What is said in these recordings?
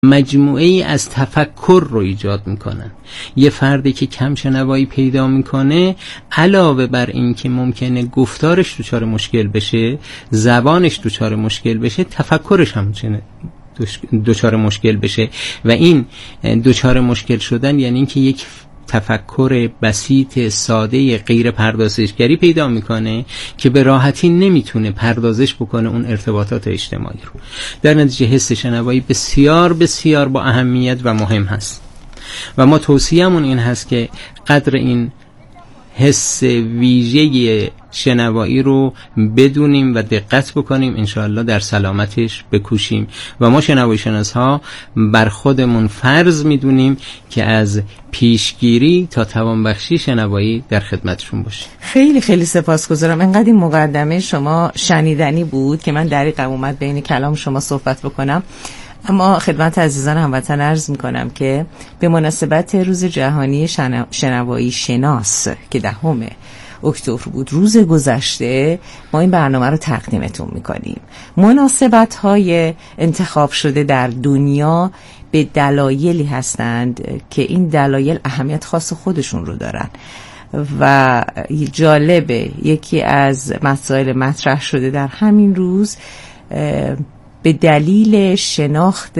مجموعه ای از تفکر رو ایجاد میکنن. یه فردی که کم شنوایی پیدا میکنه، علاوه بر این که ممکنه گفتارش دچار مشکل بشه، زبانش دچار مشکل بشه، تفکرش هم دچار مشکل بشه. و این دچار مشکل شدن یعنی اینکه یک تفکر بسیط ساده غیر پردازشگری پیدا میکنه که به راحتی نمیتونه پردازش بکنه اون ارتباطات اجتماعی رو. در نتیجه حس شنوایی بسیار بسیار با اهمیت و مهم هست و ما توصیه‌مون این هست که قدر این حس ویژه شنوایی رو بدونیم و دقت بکنیم، انشاءالله در سلامتش بکوشیم. و ما شنوایی شناس ها بر خودمون فرض میدونیم که از پیشگیری تا توانبخشی شنوایی در خدمتشون باشیم. خیلی خیلی سپاسگزارم. انقدر این مقدمه شما شنیدنی بود که من دریغم اومد بین کلام شما صحبت بکنم. اما خدمت عزیزان هموطن عرض میکنم که به مناسبت روز جهانی شنوایی شناس که 10 اکتبر بود، روز گذشته، ما این برنامه رو تقدیمتون میکنیم. مناسبت‌های انتخاب شده در دنیا به دلایلی هستند که این دلایل اهمیت خاص خودشون رو دارن و جالبه یکی از مسائل مطرح شده در همین روز به دلیل شناخت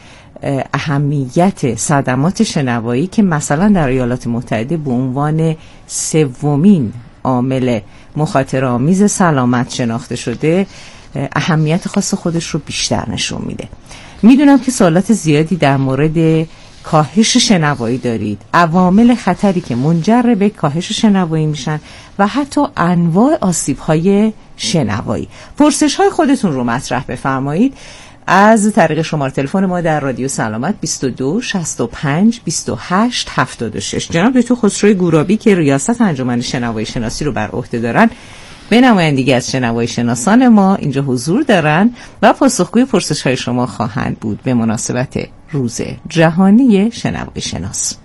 اهمیت صدمات شنوایی که مثلا در ایالات متحده به عنوان 3مین عامل مخاطره‌آمیز سلامت شناخته شده، اهمیت خاص خودش رو بیشتر نشون میده. میدونم که سوالات زیادی در مورد کاهش شنوایی دارید، عوامل خطری که منجر به کاهش شنوایی میشن و حتی انواع آسیب‌های شنوایی. پرسش‌های خودتون رو مطرح بفرمایید از طریق شماره تلفن ما در رادیو سلامت 22 65 28 76. جناب دکتر خسروی گورابی که ریاست انجمن شنوایی شناسی رو بر عهده دارن، به نمایندگی از شنوایی شناسان ما اینجا حضور دارن و پاسخگوی پرسش‌های شما خواهند بود به مناسبت روز جهانی شنوایی شناس.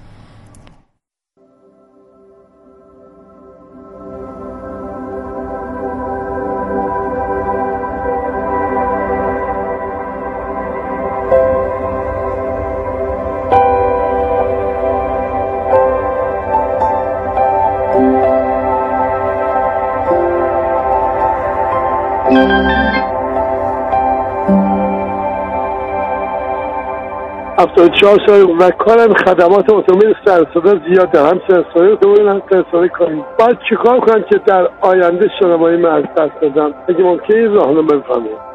سال و کارم خدمات اتومبیل سرساده زیاده، هم سرساده اتومبیل هم سرساده کاری. باید چیکار کنم که در آینده شنوایی من از دست بدم؟ اگه ممکنه راهنمایی بفرمایید.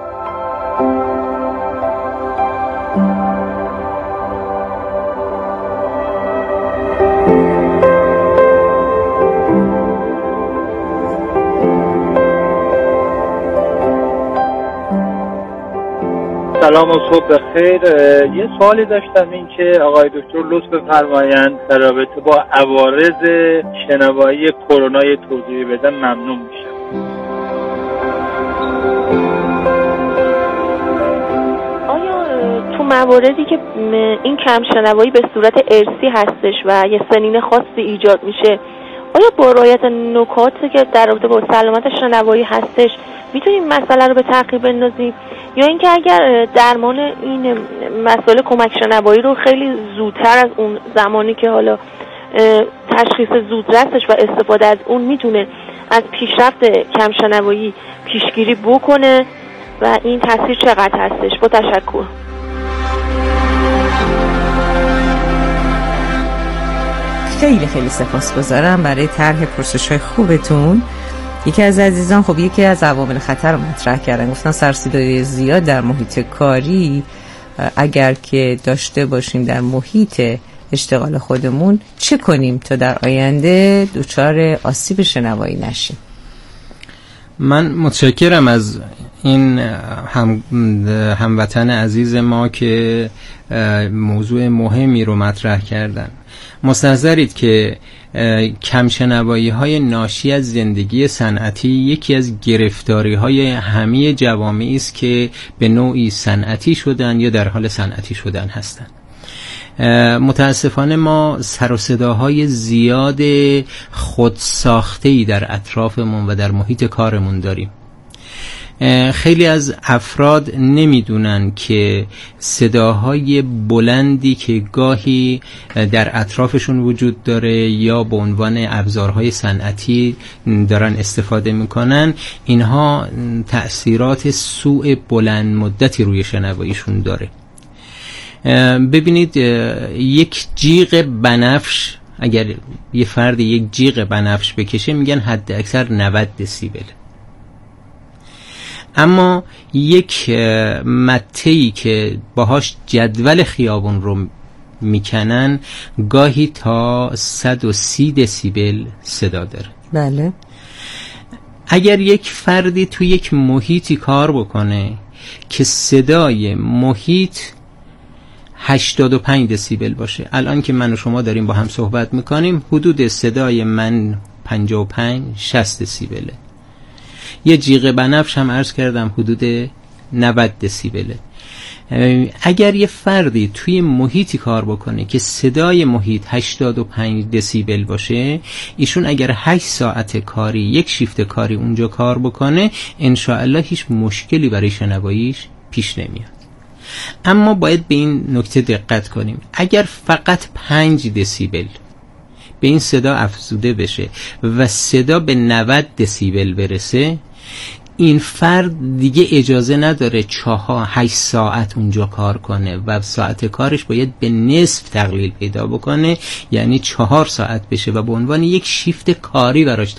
سلام و صبح بخیر. یه سوالی داشتم، این که آقای دکتر لطف بفرمایند در رابطه با عوارض شنوایی کرونا توضیح بدن ممنون میشم. آیا تو مواردی که این کم شنوایی به صورت ارثی هستش و یه سنین خاصی ایجاد میشه، آیا با رعایت نکاتی که در رابطه با سلامت شنوایی هستش میتونیم مسئله رو به تعقیب بندازیم، یا اینکه اگر درمان این مسئله کمک شنوایی رو خیلی زودتر از اون زمانی که حالا تشخیص زودرسش و استفاده از اون میتونه از پیشرفت کم شنوایی پیشگیری بکنه و این تاثیر چقدر هستش؟ با تشکر. خیلی خیلی سپاسگزارم برای طرح پرسش‌های خوبتون. یکی از عزیزان یکی از عوامل خطر رو مطرح کردن، گفتن سرصدای زیاد در محیط کاری اگر که داشته باشیم در محیط اشتغال خودمون چه کنیم تا در آینده دچار آسیب شنوایی نشیم. من متشکرم از این هموطن عزیز ما که موضوع مهمی رو مطرح کردن. مستحضرید که کم شنوایی های ناشی از زندگی صنعتی یکی از گرفتاری های همه جوامعی است که به نوعی صنعتی شدن یا در حال صنعتی شدن هستند. متاسفانه ما سر و صداهای زیاد خودساخته‌ای در اطرافمون و در محیط کارمون داریم. خیلی از افراد نمیدونن که صداهای بلندی که گاهی در اطرافشون وجود داره یا به عنوان ابزارهای صنعتی دارن استفاده میکنن، اینها تأثیرات سوء بلند مدتی روی شنواییشون داره. ببینید یک جیغ بنفش، اگر یه فرد یک جیغ بنفش بکشه میگن حد اکثر 90 دسیبل، اما یک متهی که باهاش جدول خیابون رو میکنن گاهی تا 130 دسیبل صدا داره. بله. اگر یک فردی تو یک محیطی کار بکنه که صدای محیط 85 دسیبل باشه، الان که من و شما داریم با هم صحبت میکنیم حدود صدای من 55-60 دسیبله، یه جیغ بنفش هم عرض کردم حدود 90 دسیبله. اگر یه فردی توی محیطی کار بکنه که صدای محیط 85 دسیبل باشه، ایشون اگر 8 ساعت کاری، یک شیفت کاری اونجا کار بکنه، انشاءالله هیچ مشکلی برای شنواییش پیش نمیاد. اما باید به این نکته دقت کنیم، اگر فقط 5 دسیبل به این صدا افزوده بشه و صدا به 90 دسیبل برسه، این فرد دیگه اجازه نداره 8 ساعت اونجا کار کنه و ساعت کارش باید به نصف تقلیل پیدا بکنه، یعنی 4 ساعت بشه و به عنوان یک شیفت کاری براش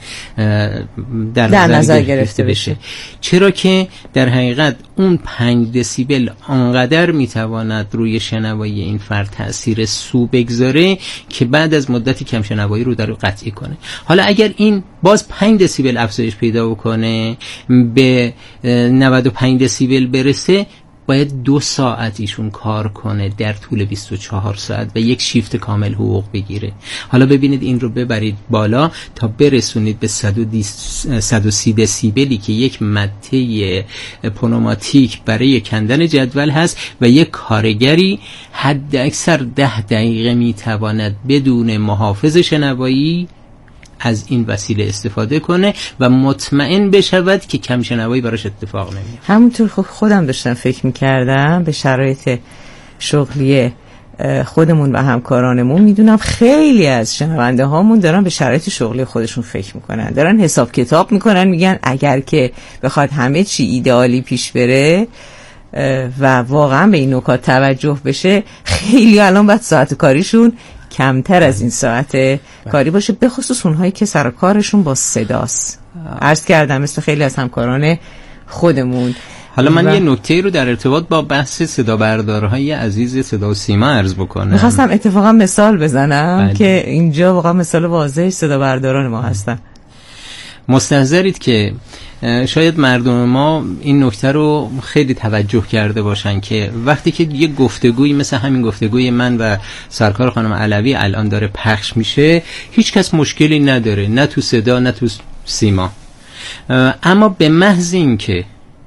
در نظر گرفته بشه. چرا که در حقیقت اون 5 دسیبل آنقدر میتواند روی شنوایی این فرد تأثیر سو بگذاره که بعد از مدتی کم شنوایی رو در قطعی کنه. حالا اگر این باز 5 دسیبل افزایش پیدا بکنه، به 95 دسیبل برسه، باید 2 ساعت ایشون کار کنه در طول 24 ساعت و یک شیفت کامل حقوق بگیره. حالا ببینید این رو ببرید بالا تا برسونید به 130 دسیبلی که یک مته پنوماتیک برای کندن جدول هست و یک کارگری حد اکثر 10 دقیقه میتواند بدون محافظ شنوایی از این وسیله استفاده کنه و مطمئن بشود که کم شنوایی براش اتفاق نمیفته. همونطور خودم داشتم فکر میکردم به شرایط شغلی خودمون و همکارانمون، میدونم خیلی از شنونده هامون دارن به شرایط شغلی خودشون فکر میکنن، دارن حساب کتاب میکنن، میگن اگر که بخواد همه چی ایدئالی پیش بره و واقعا به این نکات توجه بشه، خیلی الان باید ساعت کاریشون کمتر از این ساعت کاری باشه، به خصوص اونهایی که سر کارشون با صداست. عرض کردم مثل خیلی از همکاران خودمون. حالا من یه نکته رو در ارتباط با بحث صدا بردارهای عزیز صدا و سیما عرض بکنم. میخواستم اتفاقا مثال بزنم که اینجا واقعا مثال واضح صدا برداران ما هستن. مستحضرید که شاید مردم ما این نکته رو خیلی توجه کرده باشن که وقتی که یه گفتگویی مثل همین گفتگوی من و سرکار خانم علوی الان داره پخش میشه، هیچ کس مشکلی نداره، نه تو صدا نه تو سیما، اما به محض این که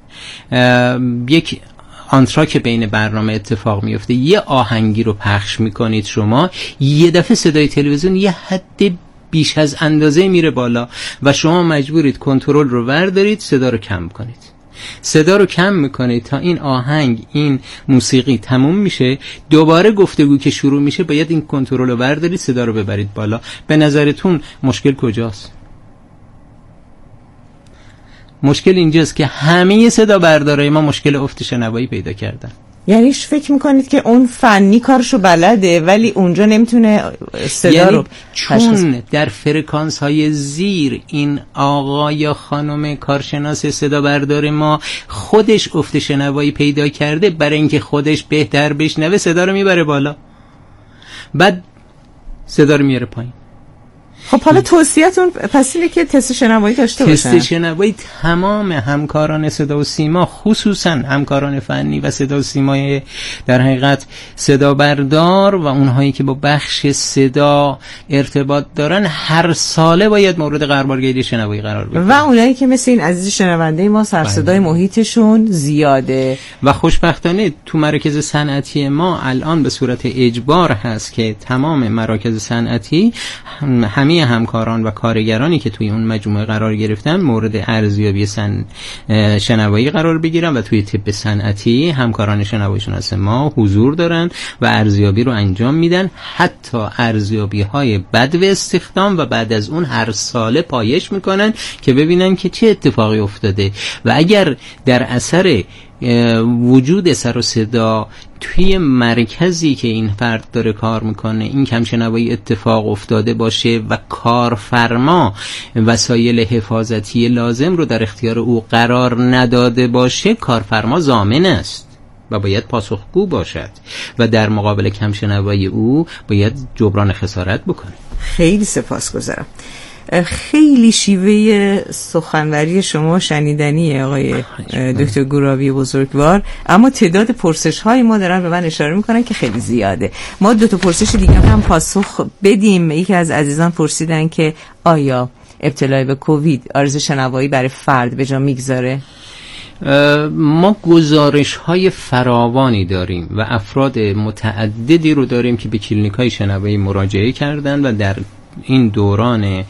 یک آنتراک بین برنامه اتفاق میفته، یه آهنگی رو پخش میکنید شما، یه دفعه صدای تلویزیون یه حد بیش از اندازه میره بالا و شما مجبورید کنترل رو وردارید، صدا رو کم کنید. صدا رو کم میکنید تا این آهنگ، این موسیقی تموم میشه، دوباره گفتگو که شروع میشه باید این کنترل رو وردارید، صدا رو ببرید بالا. به نظرتون مشکل کجاست؟ مشکل اینجاست که همه صدا بردارای ما مشکل افت شنوایی پیدا کردن. یعنی فکر میکنید که اون فنی کارشو بلده ولی اونجا نمیتونه صدا رو چون در فرکانس های زیر این آقا یا خانم کارشناس صدا بردار ما خودش افت شنوایی پیدا کرده، برای اینکه خودش بهتر بشنوه صدا رو میبره بالا، بعد صدا رو میاره پایین. خب حالا توصیه‌تون پس اینه که تست شنوایی داشته باشن. تست شنوایی تمام همکاران صدا و سیما، خصوصا همکاران فنی و صدا و سیمای در حقیقت صدا بردار و اونهایی که با بخش صدا ارتباط دارن، هر ساله باید مورد قرارگیری شنوایی قرار بگیرن. و اونایی که مثل این عزیز شنونده ما سر صدای محیطشون زیاده و خوشبختانه تو مراکز صنعتی ما الان به صورت اجبار هست که تمام مراکز صنعتی همه همه همکاران و کارگرانی که توی اون مجموعه قرار گرفتن مورد ارزیابی شنوایی قرار بگیرن و توی طب صنعتی همکاران شنوایی شناس ما حضور دارن و ارزیابی رو انجام میدن، حتی ارزیابی های بدو استخدام، و بعد از اون هر ساله پایش میکنن که ببینن که چه اتفاقی افتاده و اگر در اثر وجود سر و صدا توی مرکزی که این فرد داره کار میکنه این کمشنوایی اتفاق افتاده باشه و کارفرما وسایل حفاظتی لازم رو در اختیار او قرار نداده باشه، کارفرما ضامن است و باید پاسخگو باشد و در مقابل کمشنوایی او باید جبران خسارت بکنه. خیلی سپاسگزارم. خیلی شیوه سخنوری شما شنیدنیه آقای دکتر گورابی بزرگوار، اما تعداد پرسش های ما دارن به من اشاره میکنن که خیلی زیاده. ما 2 پرسش دیگه هم پاسخ بدیم. یکی از عزیزان پرسیدن که آیا ابتلا به کووید عارضه شنوایی برای فرد به جا میگذاره؟ ما گزارش های فراوانی داریم و افراد متعددی رو داریم که به کلینیک های شنوایی مراجعه کردن و در این دوران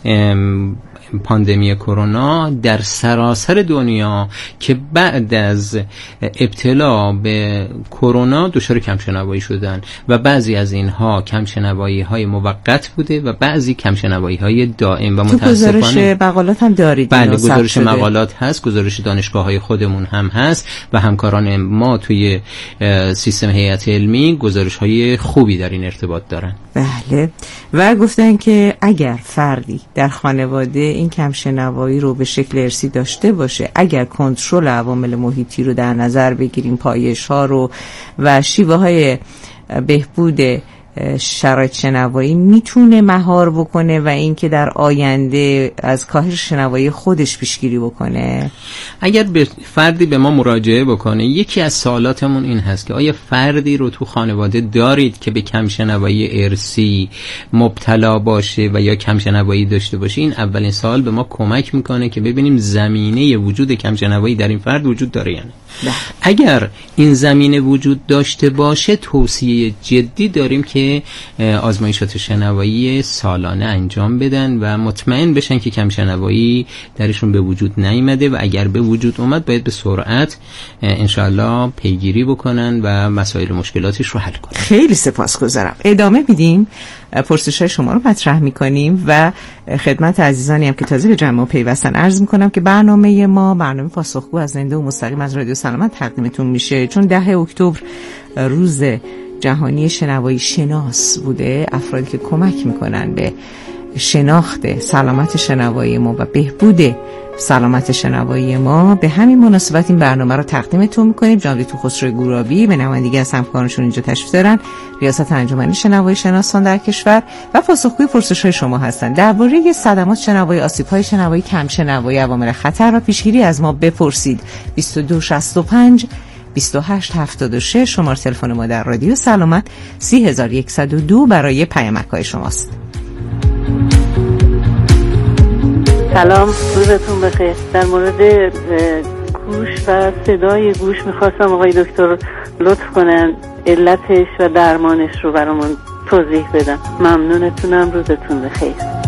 پاندمی کرونا در سراسر دنیا که بعد از ابتلا به کرونا دچار کمشنوایی شدن و بعضی از اینها کمشنوایی های موقت بوده و بعضی کمشنوایی های دائم و متاسفانه گزارش مقالات هم دارید؟ بله، گزارش مقالات هست، گزارش دانشگاه های خودمون هم هست و همکاران ما توی سیستم هیئت علمی گزارش های خوبی در این ارتباط دارن. بله، و گفتن که اگر فردی در خانواده این کمشنوایی رو به شکل ارثی داشته باشه، اگر کنترل عوامل محیطی رو در نظر بگیریم، پایش ها رو و شیوه های بهبود شرایط شنوایی، میتونه مهار بکنه و اینکه در آینده از کاهش شنوایی خودش پیشگیری بکنه. اگر فردی به ما مراجعه بکنه، یکی از سوالاتمون این هست که آیا فردی رو تو خانواده دارید که به کمشنوایی ارثی مبتلا باشه و یا کمشنوایی داشته باشه؟ این اولین سوال به ما کمک میکنه که ببینیم زمینه وجود کمشنوایی در این فرد وجود داره یا نه. اگر این زمینه وجود داشته باشه، توصیه جدی داریم که آزمایشات شنوایی سالانه انجام بدن و مطمئن بشن که کمشنوایی درشون به وجود نیامده و اگر به وجود اومد باید به سرعت انشاءالله پیگیری بکنن و مسائل مشکلاتش رو حل کنن. خیلی سپاسگزارم. ادامه میدیم، پرسش‌های شما رو مطرح می‌کنیم و خدمت عزیزانی هم که تازه به جمع پیوستن عرض می‌کنم که برنامه ما برنامه پاسخگو از زنده و مستقیم از رادیو سلامت تقدیمتون میشه. چون 10 اکتبر روز جهانی شنوایی شناس بوده، افرادی که کمک می‌کنن به شناخت سلامت شنوایی ما و بهبود سلامت شنوایی ما، به همین مناسبت این برنامه رو تقدیمتون میکنیم. جناب دکتر خسرو گورابی به نمایندگی از همکارانشون اینجا تشریف دارن، ریاست انجمن شنوایی شناسان در کشور، و پاسخگوی پرسش‌های شما هستن. درباره صدمات شنوایی، آسیب‌های شنوایی، کم شنوایی، عوامل خطر و پیشگیری از ما بپرسید. 2265 2876 شماره تلفن ما در رادیو سلامت، 3102 برای پیامک‌های شماست. سلام، روزتون بخیر. در مورد گوش و صدای گوش میخواستم آقای دکتر لطف کنن علتش و درمانش رو برامون توضیح بدن. ممنونتونم، روزتون بخیر.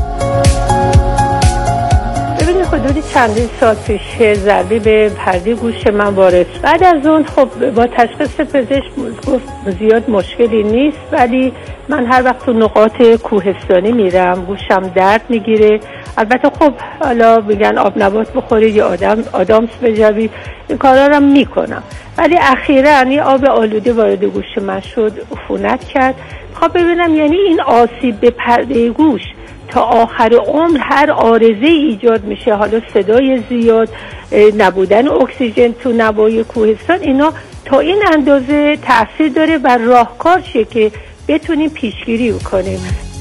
ببینید حدود چندین سال پیش ضربه به پرده گوش من وارد. بعد از اون خب با تشخیص پزشک گفت زیاد مشکلی نیست، ولی من هر وقت تو نقاط کوهستانی میرم گوشم درد میگیره. البته خب حالا میگن آب نبات بخورید یا آدامس بجوید، این کارا رو میکنم، ولی اخیراً یه آب آلوده وارد گوش من شد، عفونت کرد. خب ببینم یعنی این آسیب به پرده گوش تا آخر عمر هر عارضه ایجاد میشه، حالا صدای زیاد، نبودن اکسیژن تو نواحی کوهستان، اینا تا این اندازه تأثیر داره و راهکار شه که بتونیم پیشگیری کنیم.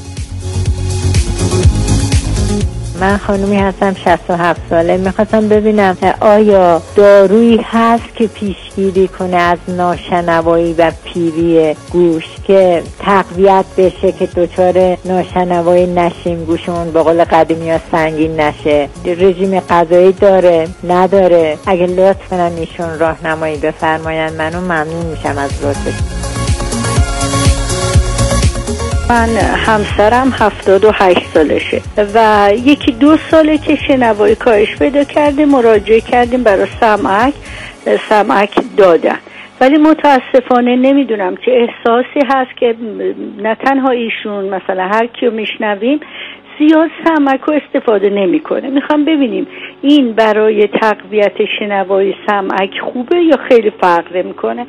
من خانومی هستم 67 ساله. میخواستم ببینم آیا دارویی هست که پیشگیری کنه از ناشنوایی و پیری گوش که تقویت بشه که دچار ناشنوایی نشیم، گوشمون به قول قدیمی ها سنگین نشه. رژیم غذایی داره نداره؟ اگه لطف کنن ایشون راهنمایی بفرماین منو ممنون میشم از لطفش. من همسرم 78 سالشه و 1-2 ساله که شنوایی کاهش پیدا کرده، مراجعه کردیم برای سمعک دادن، ولی متاسفانه نمیدونم چه احساسی هست که نه تنها ایشون، مثلا هر کیو میشنویم زیاد سمعک رو استفاده نمیکنه. میخوام ببینیم این برای تقویت شنوایی سمعک خوبه یا خیلی فرق میکنه.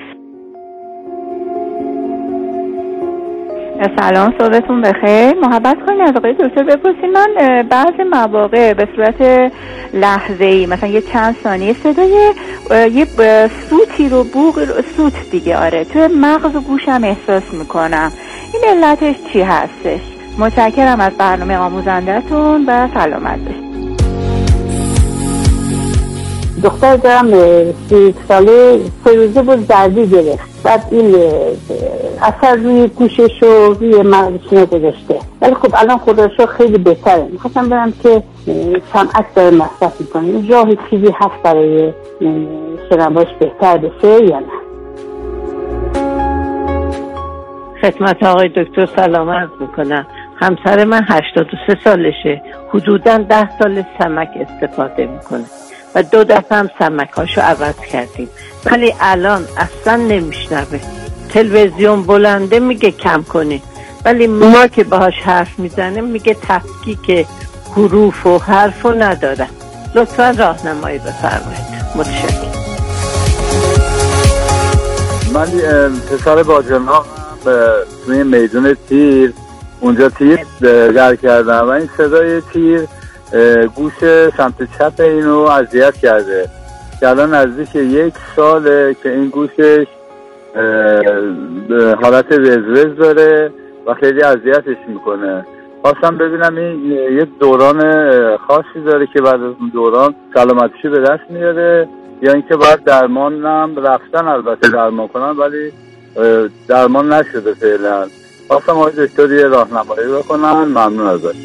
سلام، صبحتون بخیر. محبت کنید از آقای دکتر بپرسید، من بعضی مواقع به صورت لحظه‌ای مثلا یه چند ثانیه صدای یه سوتی رو سوت دیگه توی مغز و گوشم احساس میکنم. این علتش چی هستش؟ متشکرم از برنامه آموزنده‌تون و سلامت باشید. دختر دارم 3 ساله 3 روزه بود زردی گرفت، بعد این اثر روی گوشش و روی مغزش نگذاشته، ولی خب الان خودشو خیلی بهتره. میخواستم برم که سمعک داره مصرف میکنه، راهی چیزی هست برای شنوایش بهتر بشه یا نه؟ خدمت آقای دکتر سلام عرض میکنم. همسر من 83 سالشه، حدوداً 10 سال سمک استفاده میکنه و 2 دفعه هم سمکاشو عوض کردیم، ولی الان اصلا نمیشنوه. تلویزیون بلنده میگه کم کنی، ولی ما که باهاش حرف میزنه میگه تفکیک حروف و حرفو نداره. لطفا راهنمایی بفرمایید. متشکرم. من پسر باجناق توی میدون تیر، اونجا تیر در کردم و این صدای تیر گوش سمت چپ اینو اذیت کرده که الان نزدیک 1 ساله که این گوشش حالت وزوز داره و خیلی اذیتش میکنه. خواستم ببینم این یه دوران خاصی داره که بعد از اون دوران سلامتیشو به دست میاره یا اینکه باید درمانم رفتن، البته درمان کنن ولی درمان نشده فعلا. خواستم آقای دکتر یه راهنمایی بکنن. ممنون ازش.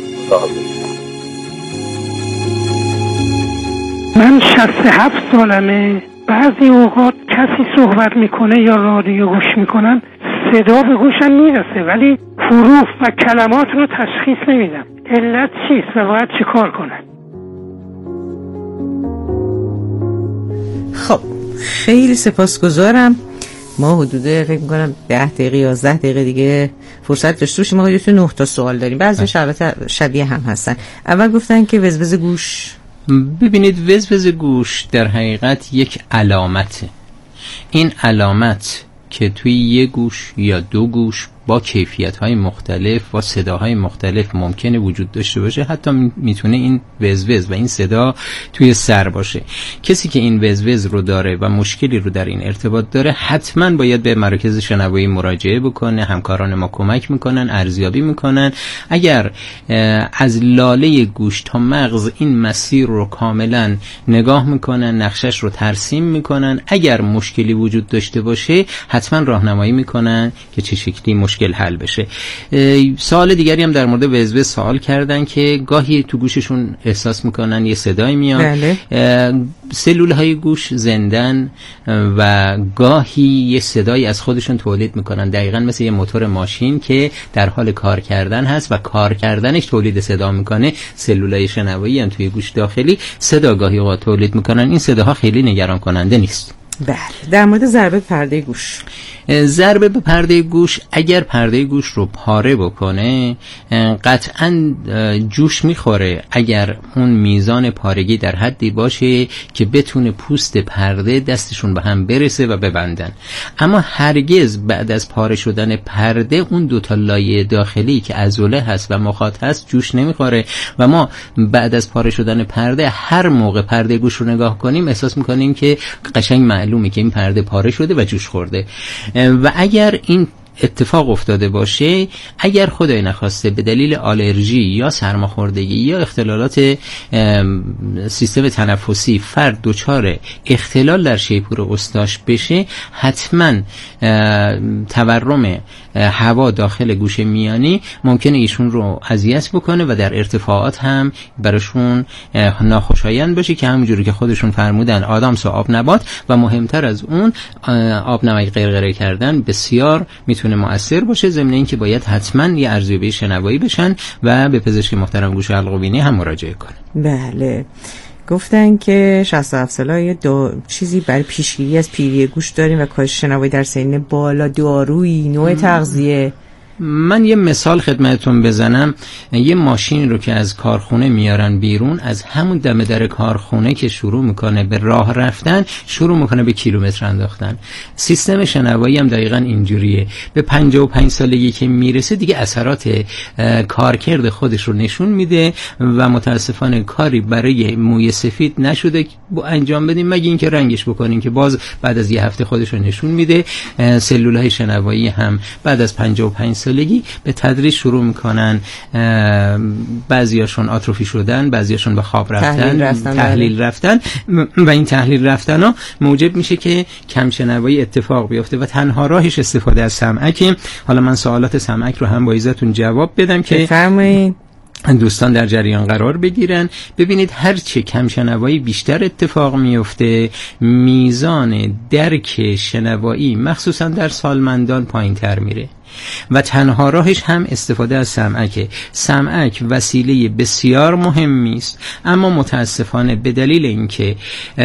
من 67 سالمه. بعضی اوقات کسی صحبت میکنه یا رادیو گوش میکنن، صدا به گوشم میرسه ولی حروف و کلمات رو تشخیص نمیدم. علت چیست و باید چی کار کنن؟ خب خیلی سپاسگزارم. ما حدود فکر میکنم 10 دقیقه 11 دقیقه دیگه فرصت داشته باشیم. ما حدود 9 تا سوال داریم، بعضیش البته شبیه هم هستن. اول گفتن که وزوز گوش، ببینید وزوز گوش در حقیقت یک علامته. این علامت که توی یک گوش یا 2 گوش با کیفیت‌های مختلف و صداهای مختلف ممکنه وجود داشته باشه. حتی میتونه این وزوز و این صدا توی سر باشه. کسی که این وزوز رو داره و مشکلی رو در این ارتباط داره حتما باید به مراکز شنوایی مراجعه بکنه. همکاران ما کمک میکنن، ارزیابی میکنن. اگر از لاله گوش تا مغز این مسیر رو کاملا نگاه میکنن، نقشش رو ترسیم میکنن، اگر مشکلی وجود داشته باشه حتما راهنمایی میکنن که چه شکلی مشکل حل بشه. سوال دیگری هم در مورد وزوز سوال کردن که گاهی تو گوششون احساس میکنن یه صدایی میاد. بله. سلول های گوش زندن و گاهی یه صدایی از خودشون تولید میکنن، دقیقاً مثل یه موتور ماشین که در حال کار کردن هست و کار کردنش تولید صدا میکنه. سلولای شنوایی هم توی گوش داخلی صدا گاهی اوقات تولید میکنن. این صداها خیلی نگران کننده نیست. بله. در مورد ضربه پرده گوش، ضربه به پرده گوش اگر پرده گوش رو پاره بکنه قطعاً جوش میخوره اگر اون میزان پارگی در حدی باشه که بتونه پوست پرده دستشون به هم برسه و ببندن. اما هرگز بعد از پاره شدن پرده اون 2 تا لایه داخلی که عضله هست و مخاط هست جوش نمیخوره و ما بعد از پاره شدن پرده هر موقع پرده گوش رو نگاه کنیم احساس میکنیم که قشنگ معلومه که این پرده پاره شده و جوش خورده. و اگر این اتفاق افتاده باشه، اگر خدای نخواسته به دلیل آلرژی یا سرماخوردگی یا اختلالات سیستم تنفسی فرد دچار اختلال در شیپور استاش بشه، حتما تورم هوا داخل گوش میانی ممکنه ایشون رو اذیت بکنه و در ارتفاعات هم براشون ناخوشایند باشه که همونجوری که خودشون فرمودن آدامس و آب نبات و مهمتر از اون آب نمک غرغره کردن بسیار میتونه میتونه مؤثر باشه، ضمن اینکه باید حتما یه ارزیابی شنوایی بشن و به پزشک محترم گوش و حلق و بینی هم مراجعه کنن. بله، گفتن که 67 ساله چیزی برای پیشگیری از پیری گوش داریم و کاهش شنوایی در سن بالا، دارویی، نوع تغذیه. من یه مثال خدمتتون بزنم. یه ماشین رو که از کارخونه میارن بیرون، از همون دم در کارخونه که شروع میکنه به راه رفتن، شروع میکنه به کیلومتر انداختن. سیستم شنوایی هم دقیقاً اینجوریه. به 55 سالگی که میرسه دیگه اثرات کارکرد خودش رو نشون میده و متاسفانه کاری برای موی سفید نشده انجام بدیم، مگه اینکه رنگش بکنیم که باز بعد از یه هفته خودش رو نشون میده. سلولهای شنوایی هم بعد از 55 سالگی به تدریج شروع میکنن، بعضیاشون آتروفی شدن، بعضیاشون به خواب رفتن، تحلیل رفتن و این تحلیل رفتن ها موجب میشه که کم شنوایی اتفاق بیفته و تنها راهش استفاده از سمعک. حالا من سوالات سمعک رو هم با ایزتون جواب بدم که بفرمایید دوستان در جریان قرار بگیرن. ببینید هرچه کم شنوایی بیشتر اتفاق میفته، میزان درک شنوایی مخصوصا در سالمندان پایین تر میره و تنها راهش هم استفاده از سمعک. سمعک وسیله بسیار مهمی است، اما متاسفانه به دلیل اینکه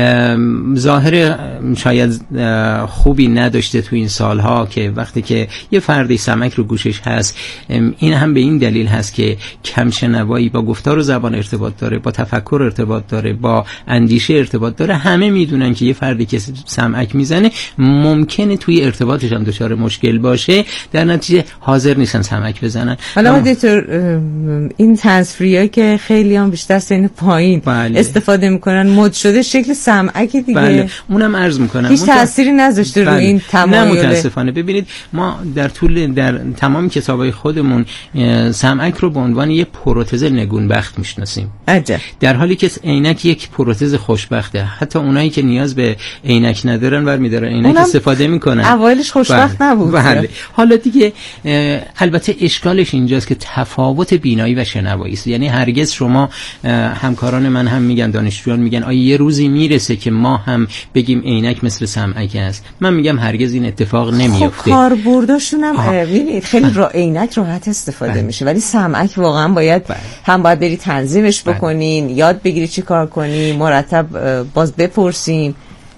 ظاهر شاید خوبی نداشته تو این سالها که وقتی که یه فردی سمعک رو گوشش هست، این هم به این دلیل هست که کم شنوایی با گفتار و زبان ارتباط داره، با تفکر ارتباط داره، با اندیشه ارتباط داره. همه میدونن که یه فردی که سمعک میزنه ممکنه توی ارتباطش هم دچار مشکل باشه، در نتیجه حاضر نیستن سمعک بزنن. حالا دکتر، این هندزفری‌ها که خیلی هم بیشتر سن پایین استفاده میکنن مد شده شکل سمعک دیگه. بله، اونم عرض میکنم هیچ تأثیری نذاشته روی این تمایل. نه متاسفانه. ببینید ما در تمام کتابای خودمون سمعک رو به عنوان یه پروتز نگونبخت میشناسیم. عجب. در حالی که عینک یک پروتز خوشبخته. حتی اونایی که نیاز به عینک ندارن برمی‌دارن عینک استفاده میکنن. اولش خوشبخت نبود. بله. حالا دیگه البته اشکالش اینجاست که تفاوت بینایی و شنوایی است. یعنی هرگز شما، همکاران من هم میگن، دانشجویان میگن آیا یه روزی میرسه که ما هم بگیم عینک مثل سمعک است؟ من میگم هرگز این اتفاق نمیفته. خب کاربرداشون هم ببینید خیلی عینک راحت استفاده میشه، ولی سمعک واقعا باید هم باید بری تنظیمش بکنین، یاد بگیری چی کار کنی، مرتب باز بپرسین.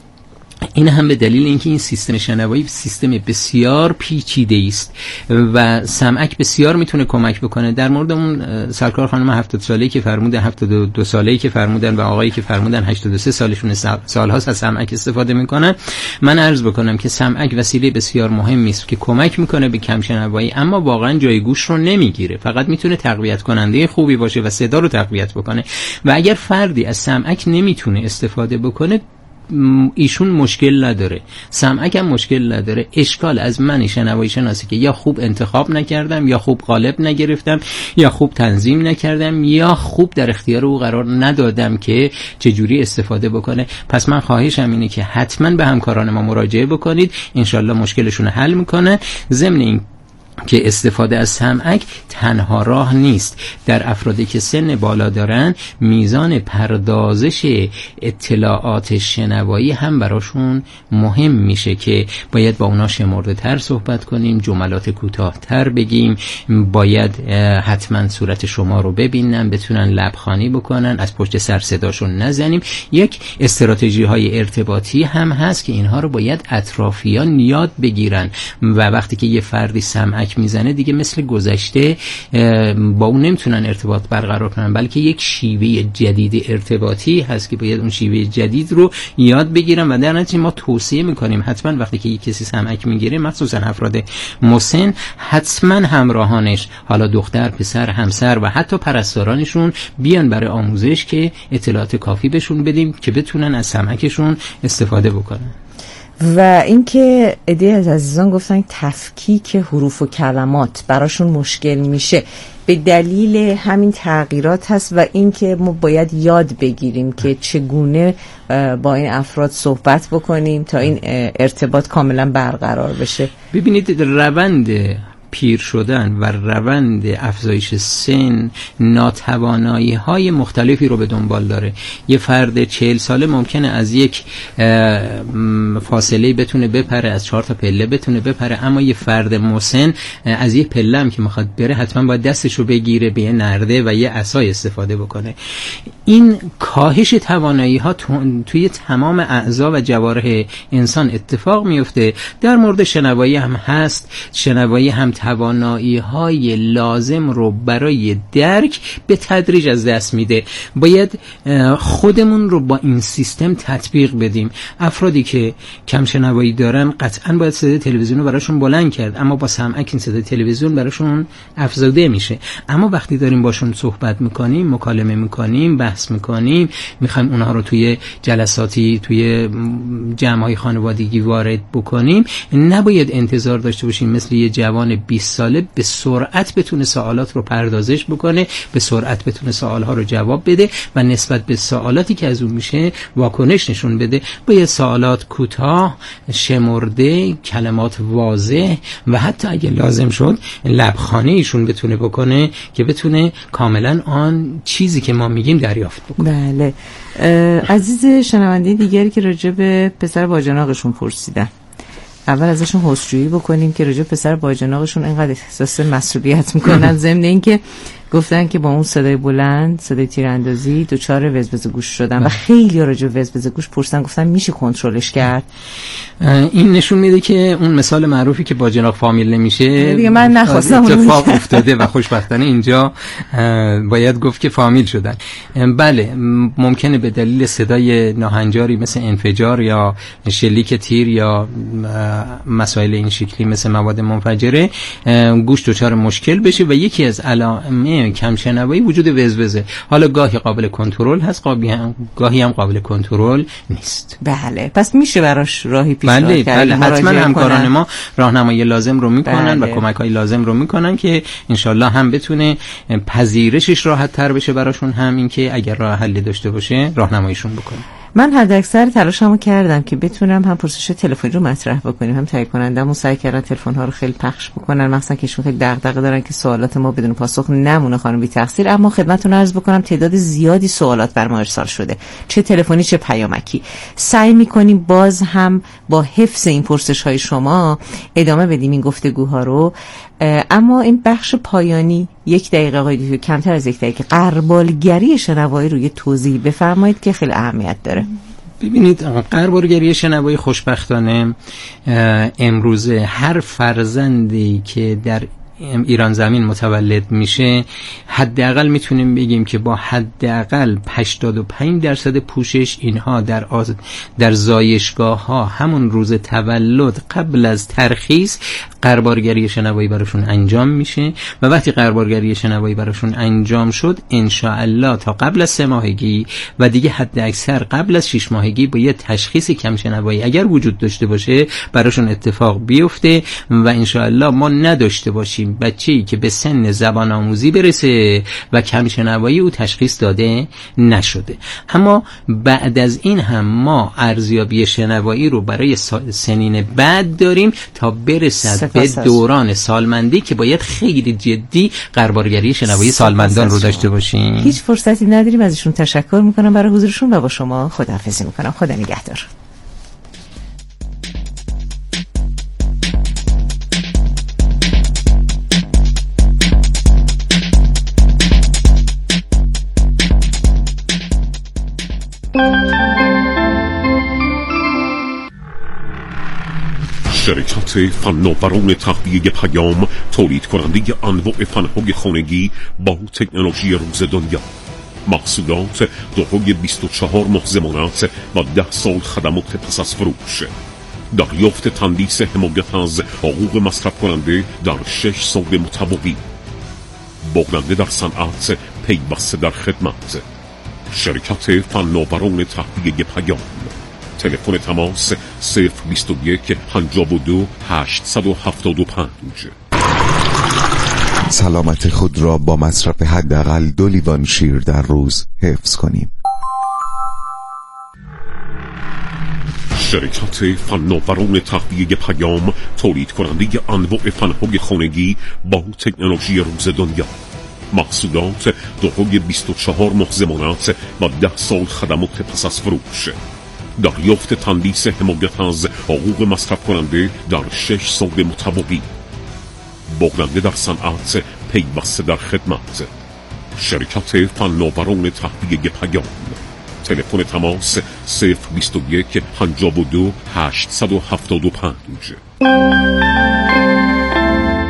این هم به دلیل اینکه این سیستم شنوایی سیستم بسیار پیچیده است و سمعک بسیار میتونه کمک بکنه. در مورد اون سرکار خانم 70 ساله‌ای که فرمودن، 72 ساله‌ای که فرمودن و آقایی که فرمودن 83 سالشون سال‌هاست از سمعک استفاده میکنن، من عرض بکنم که سمعک وسیله بسیار مهمی است که کمک میکنه به کم شنوایی، اما واقعا جای گوش رو نمیگیره. فقط میتونه تقویت کننده خوبی باشه و صدا رو تقویت بکنه و اگر فردی از سمعک نمیتونه استفاده بکنه، ایشون مشکل نداره، سمعک هم مشکل نداره. اشکال از من شنوایی شناسی که یا خوب انتخاب نکردم، یا خوب قالب نگرفتم، یا خوب تنظیم نکردم، یا خوب در اختیار او قرار ندادم که چجوری استفاده بکنه. پس من خواهشم اینه که حتما به همکاران ما مراجعه بکنید، انشالله مشکلشون حل میکنه. ضمن این که استفاده از سمعک تنها راه نیست. در افرادی که سن بالا دارن، میزان پردازش اطلاعات شنوایی هم براشون مهم میشه که باید با اونا شمرده تر صحبت کنیم، جملات کوتاه تر بگیم، باید حتما صورت شما رو ببینن، بتونن لبخوانی بکنن، از پشت سر صداشون نزنیم. یک استراتژی های ارتباطی هم هست که اینها رو باید اطرافیان یاد بگیرن و وقتی که یه فردی سمعک میزنه دیگه مثل گذشته با اون نمیتونن ارتباط برقرار کنن، بلکه یک شیوه جدید ارتباطی هست که باید اون شیوه جدید رو یاد بگیرن و در نتیجه ما توصیه میکنیم حتما وقتی که یک کسی سمعک میگیره، مخصوصا افراد مسن، حتما همراهانش، حالا دختر، پسر، همسر و حتی پرستارانشون بیان برای آموزش که اطلاعات کافی بهشون بدیم که بتونن از سمعکشون استفاده بکنن. و اینکه عده از عزیزان گفتن تفکیک حروف و کلمات براشون مشکل میشه، به دلیل همین تغییرات هست و اینکه ما باید یاد بگیریم که چگونه با این افراد صحبت بکنیم تا این ارتباط کاملا برقرار بشه. ببینید روند پیر شدن و روند افزایش سن ناتوانایی های مختلفی رو به دنبال داره. یه فرد 40 ساله ممکنه از یک فاصله بتونه بپره، از 4 تا پله بتونه بپره، اما یه فرد مسن از یه پله هم که میخواد بره حتما باید دستشو بگیره، به یه نرده و یه عصای استفاده بکنه. این کاهش توانایی ها توی تمام اعضا و جوارح انسان اتفاق میفته. در مورد شنوایی هم هست. شنوایی هم توانایی های لازم رو برای درک به تدریج از دست میده. باید خودمون رو با این سیستم تطبیق بدیم. افرادی که کم شنوایی دارن قطعا باید صدای تلویزیون رو براشون بلند کرد، اما با سمعک این صدای تلویزیون براشون افزوده میشه. اما وقتی داریم باشون صحبت میکنیم، مکالمه میکنیم، بحث میکنیم، میخوایم اونها رو توی جلساتی، توی جمع‌های خانوادگی وارد بکنیم، نباید انتظار داشته باشیم مثل یه جوان 20 ساله به سرعت بتونه سوالات رو پردازش بکنه، به سرعت بتونه سوالها رو جواب بده و نسبت به سوالاتی که از اون میشه واکنش نشون بده. باید سوالات کوتاه، شمرده، کلمات واضح و حتی اگه لازم شد لبخانه ایشون بتونه بکنه که بتونه کاملا آن چیزی که ما میگیم دریافت بکنه. بله. عزیز شنونده دیگری که راجع به پسر باجناقشون پرسیدن، اول ازشون حوضجویی بکنیم که راجع به پسر باجناقشون اینقدر احساس مسئولیت میکنن، ضمن اینکه گفتن که با اون صدای بلند، صدای تیراندازی دچار وزوز گوش شدن و خیلی راجع به وزوز گوش پرسیدن، گفتن میشه کنترلش کرد. این نشون میده که اون مثال معروفی که باجناق فامیل نمیشه دیگه من نخواستم اتفاق افتاده و خوشبختانه اینجا باید گفت که فامیل شدن. بله، ممکنه به دلیل صدای ناهنجاری مثل انفجار یا شلیک تیر یا مسائل این شکلی مثل مواد منفجره گوش دچار مشکل بشه و یکی از علائم کم شنوایی وجود وزوزه. حالا گاهی قابل کنترل هست، گاهی هم قابل کنترل نیست. بله، پس میشه براش راهی پیشنهاد کرد. بله، حتما همکاران ما راهنمایی لازم رو میکنن و کمک‌های لازم رو میکنن که انشالله هم بتونه پذیرشش راحت تر بشه براشون، هم این که اگر راه حلی داشته باشه راهنماییشون بکنه. من حداکثر تلاشمو کردم که بتونم هم پرسش تلفنی رو مطرح بکنیم، هم تهیه کنندمون سعی کردن تلفن‌ها رو خیلی پخش بکنن، مثلا که ایشون خیلی دغدغه دارن که سوالات ما بدون پاسخ نمونه خانم بی تقصیر. اما خدمتتون عرض بکنم تعداد زیادی سوالات بر ما ارسال شده، چه تلفنی چه پیامکی. سعی می‌کنیم باز هم با حفظ این پرسش‌های شما ادامه بدیم این گفتگوها رو، اما این بخش پایانی 1 دقیقه آقای کمتر از 1 دقیقه غربالگری شنوایی رو یه توضیح بفرمایید که خیلی اهمیت داره. ببینید، غربالگری شنوایی خوشبختانه امروزه هر فرزندی که در ایران زمین متولد میشه حداقل میتونیم بگیم که با حداقل 85% پوشش اینها در زایشگاه ها همون روز تولد قبل از ترخیص غربالگری شنوایی براشون انجام میشه و وقتی غربالگری شنوایی براشون انجام شد انشاءالله تا قبل از 3 ماهگی و دیگه حد اکثر قبل از 6 ماهگی با یه تشخیص کم شنوایی اگر وجود داشته باشه براشون اتفاق بیفته و انشاءالله ما نداشته باشیم بچه‌ای که به سن زبان آموزی برسه و کم شنوایی او تشخیص داده نشده. اما بعد از این هم ما ارزیابی شنوایی رو برای سنین بعد داریم تا برسد به دوران سالمندی که باید خیلی جدی غربالگری شنوایی سالمندان رو داشته باشیم. هیچ فرصتی نداریم. از ایشون تشکر میکنم برای حضورشون و با شما خداحافظی میکنم. خدا نگهدار. شرکت فناوران تهیه پیام تولید کننده انواع فنهای خانگی با تکنولوژی روز دنیا، محصولات دارای 24 ماه ضمانت و 10 سال خدمات پس از فروش، دریافت تندیس حمایت از حقوق مصرف کننده در 6 سال متوالی، بازنده در صنعت پیوسته در خدمت. شرکت فناوران تهیه پیام. تلفن تماس 021 52 875. سلامت خود را با مصرف حداقل 2 لیوان شیر در روز حفظ کنیم. شرکت فناوران تهویه پیام تولید کننده انواع فنهای خانگی با تکنولوژی روز دنیا. محصولات دارای 24 ماه ضمانت و 10 سال خدمات پس از فروش. دریافت تندیس حمایت از حقوق مصرف کننده در 6 سال متوالی. بغرنده در صنعت، پیوسته در خدمت. شرکت فناوران تهویه پیام. تلفن تماس 021 52 875.